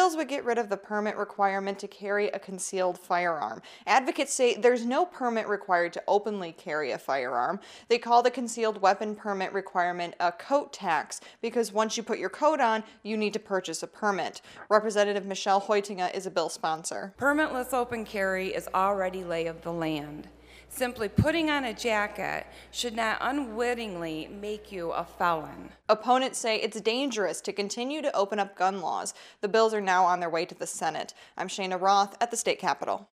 bills would get rid of the permit requirement to carry a concealed firearm. Advocates say there's no permit required to openly carry a firearm. They call the concealed weapon permit requirement a coat tax because once you put your coat on, you need to purchase a permit. Representative Michelle Hoytinga is a bill sponsor. Permitless open carry is already lay of the land. Simply putting on a jacket should not unwittingly make you a felon. Opponents say it's dangerous to continue to open up gun laws. The bills are now on their way to the Senate. I'm Shana Roth at the State Capitol.